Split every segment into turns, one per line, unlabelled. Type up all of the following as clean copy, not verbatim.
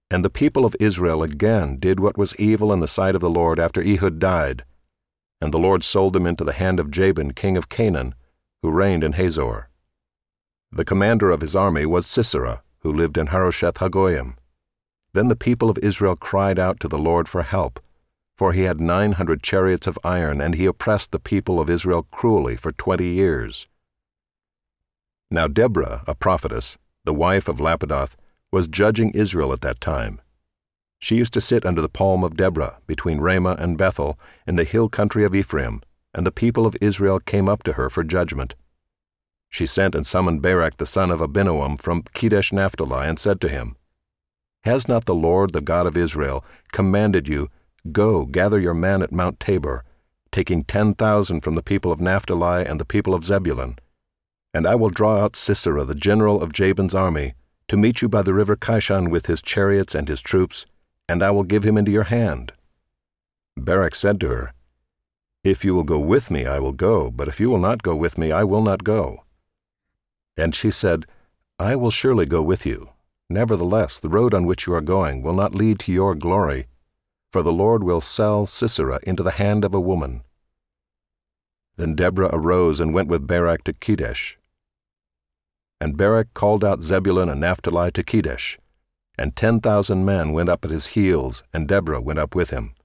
And the people of Israel again did what was evil in the sight of the Lord after Ehud died. And the Lord sold them into the hand of Jabin king of Canaan, who reigned in Hazor. The commander of his army was Sisera, who lived in Harosheth Hagoyim. Then the people of Israel cried out to the Lord for help, for he had 900 chariots of iron, and he oppressed the people of Israel cruelly for 20 years. Now Deborah, a prophetess, the wife of Lapidoth, was judging Israel at that time. She used to sit under the palm of Deborah, between Ramah and Bethel, in the hill country of Ephraim, and the people of Israel came up to her for judgment. She sent and summoned Barak the son of Abinoam from Kedesh Naphtali, and said to him, Has not the Lord, the God of Israel, commanded you, Go, gather your men at Mount Tabor, taking 10,000 from the people of Naphtali and the people of Zebulun, and I will draw out Sisera, the general of Jabin's army, to meet you by the river Kishon with his chariots and his troops, and I will give him into your hand. Barak said to her, If you will go with me, I will go, but if you will not go with me, I will not go. And she said, I will surely go with you. Nevertheless, the road on which you are going will not lead to your glory, for the Lord will sell Sisera into the hand of a woman. Then Deborah arose and went with Barak to Kedesh. And Barak called out Zebulun and Naphtali to Kedesh, and 10,000 men went up at his heels, and Deborah went up with him.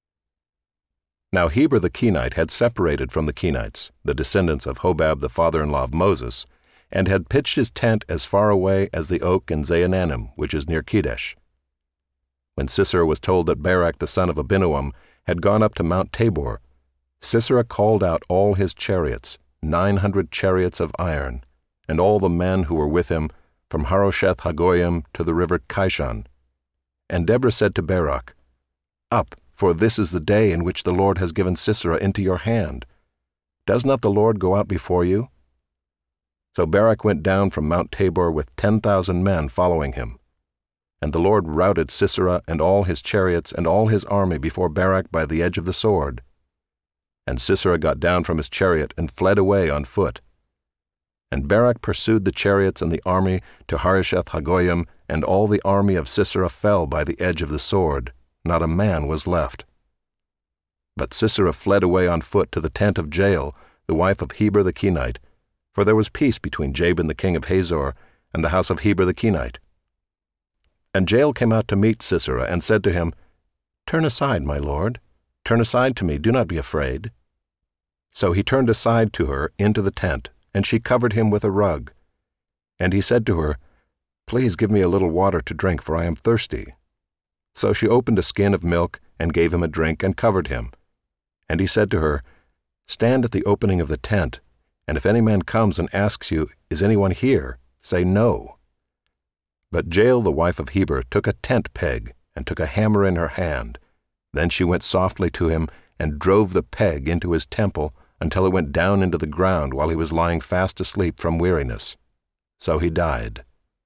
Now Heber the Kenite had separated from the Kenites, the descendants of Hobab the father-in-law of Moses, and had pitched his tent as far away as the oak in Zaanannim, which is near Kedesh. When Sisera was told that Barak the son of Abinoam had gone up to Mount Tabor, Sisera called out all his chariots, 900 chariots of iron, and all the men who were with him, from Harosheth Hagoyim to the river Kishon. And Deborah said to Barak, Up, for this is the day in which the Lord has given Sisera into your hand. Does not the Lord go out before you? So Barak went down from Mount Tabor with 10,000 men following him. And the Lord routed Sisera and all his chariots and all his army before Barak by the edge of the sword. And Sisera got down from his chariot and fled away on foot. And Barak pursued the chariots and the army to Harosheth Hagoyim, and all the army of Sisera fell by the edge of the sword. Not a man was left. But Sisera fled away on foot to the tent of Jael, the wife of Heber the Kenite, for there was peace between Jabin the king of Hazor and the house of Heber the Kenite. And Jael came out to meet Sisera, and said to him, Turn aside, my lord. Turn aside to me, do not be afraid. So he turned aside to her into the tent, and she covered him with a rug. And he said to her, Please give me a little water to drink, for I am thirsty. So she opened a skin of milk, and gave him a drink, and covered him. And he said to her, Stand at the opening of the tent, and if any man comes and asks you, Is anyone here? Say no. But Jael the wife of Heber took a tent peg, and took a hammer in her hand. Then she went softly to him, and drove the peg into his temple, until it went down into the ground while he was lying fast asleep from weariness. So he died.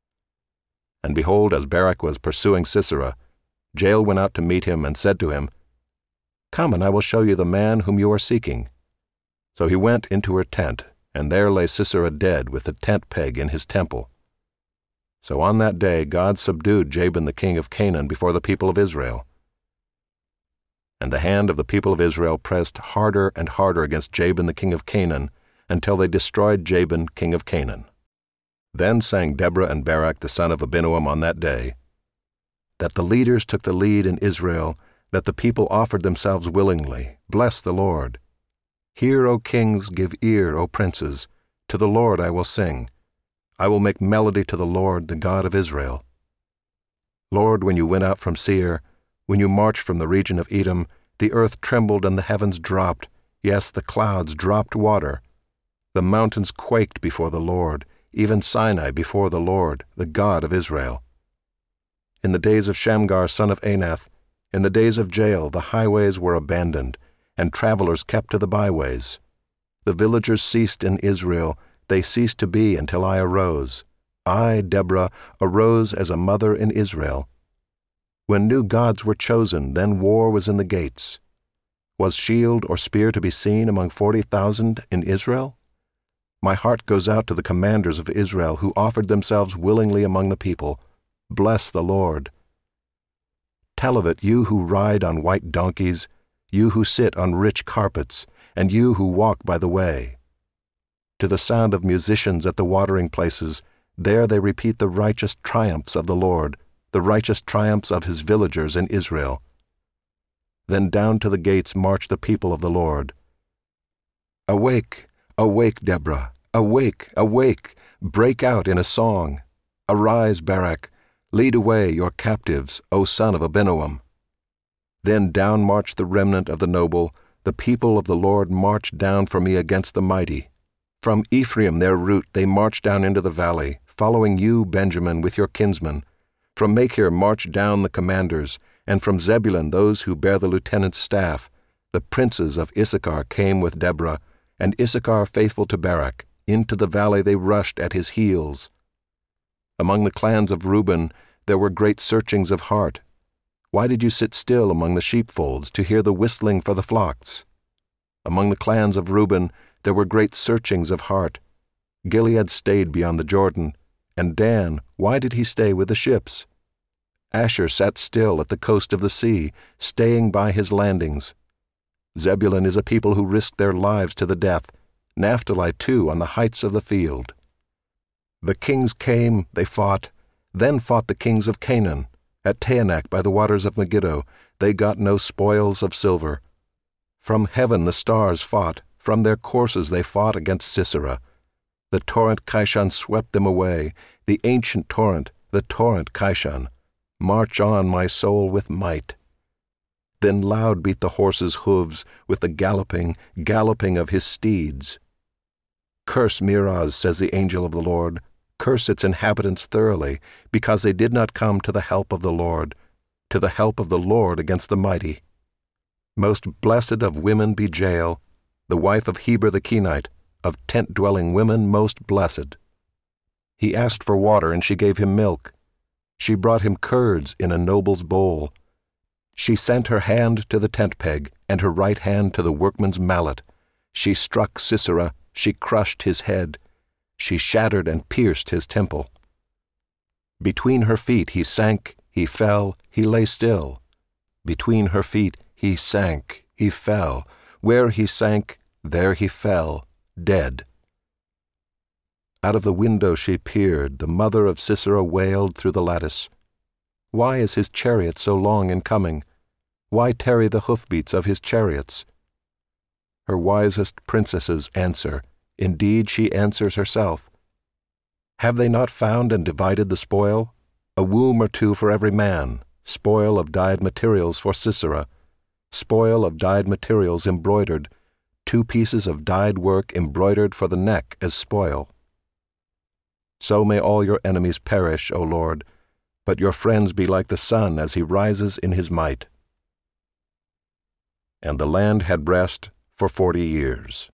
And behold, as Barak was pursuing Sisera, Jael went out to meet him, and said to him, Come, and I will show you the man whom you are seeking. So he went into her tent, and there lay Sisera dead with the tent peg in his temple. So on that day God subdued Jabin the king of Canaan before the people of Israel. And the hand of the people of Israel pressed harder and harder against Jabin the king of Canaan, until they destroyed Jabin king of Canaan. Then sang Deborah and Barak the son of Abinoam on that day, That the leaders took the lead in Israel, that the people offered themselves willingly. Bless the Lord. Hear, O kings, give ear, O princes. To the Lord I will sing. I will make melody to the Lord, the God of Israel. Lord, when you went out from Seir, when you marched from the region of Edom, the earth trembled and the heavens dropped. Yes, the clouds dropped water. The mountains quaked before the Lord, even Sinai before the Lord, the God of Israel. In the days of Shamgar son of Anath, in the days of Jael, the highways were abandoned, and travelers kept to the byways. The villagers ceased in Israel, they ceased to be until I arose. I, Deborah, arose as a mother in Israel. When new gods were chosen, then war was in the gates. Was shield or spear to be seen among 40,000 in Israel? My heart goes out to the commanders of Israel who offered themselves willingly among the people. Bless the Lord. tell of it, you who ride on white donkeys, you who sit on rich carpets, and you who walk by the way. To the sound of musicians at the watering places, there they repeat the righteous triumphs of the Lord, the righteous triumphs of his villagers in Israel. Then down to the gates march the people of the Lord. Awake, awake, Deborah, awake, awake, break out in a song. Arise, Barak, lead away your captives, O son of Abinoam. Then down marched the remnant of the noble, the people of the Lord marched down for me against the mighty. From Ephraim their route they marched down into the valley, following you, Benjamin, with your kinsmen. From Machir marched down the commanders, and from Zebulun those who bear the lieutenant's staff. The princes of Issachar came with Deborah, and Issachar faithful to Barak. Into the valley they rushed at his heels. Among the clans of Reuben there were great searchings of heart. Why did you sit still among the sheepfolds to hear the whistling for the flocks? Among the clans of Reuben there were great searchings of heart. Gilead stayed beyond the Jordan, and Dan, why did he stay with the ships? Asher sat still at the coast of the sea, staying by his landings. Zebulun is a people who risk their lives to the death, Naphtali too on the heights of the field. The kings came, they fought, then fought the kings of Canaan. At Taanach by the waters of Megiddo, they got no spoils of silver. From heaven the stars fought, from their courses they fought against Sisera. The torrent Kishon swept them away, the ancient torrent, the torrent Kishon. March on, my soul, with might. Then loud beat the horse's hooves with the galloping, galloping of his steeds. Curse Meroz, says the angel of the Lord. Curse its inhabitants thoroughly, because they did not come to the help of the Lord against the mighty. Most blessed of women be Jael, the wife of Heber the Kenite, of tent-dwelling women most blessed. He asked for water, and she gave him milk. She brought him curds in a noble's bowl. She sent her hand to the tent peg, and her right hand to the workman's mallet. She struck Sisera, she crushed his head. She shattered and pierced his temple. Between her feet he sank, he fell, he lay still. Between her feet he sank, he fell. Where he sank, there he fell, dead. Out of the window she peered, the mother of Sisera wailed through the lattice. Why is his chariot so long in coming? Why tarry the hoofbeats of his chariots? Her wisest princesses answer. Indeed, she answers herself. Have they not found and divided the spoil? A womb or two for every man, spoil of dyed materials for Sisera, spoil of dyed materials embroidered, 2 pieces of dyed work embroidered for the neck as spoil. So may all your enemies perish, O Lord, but your friends be like the sun as he rises in his might. And the land had rest for 40 years.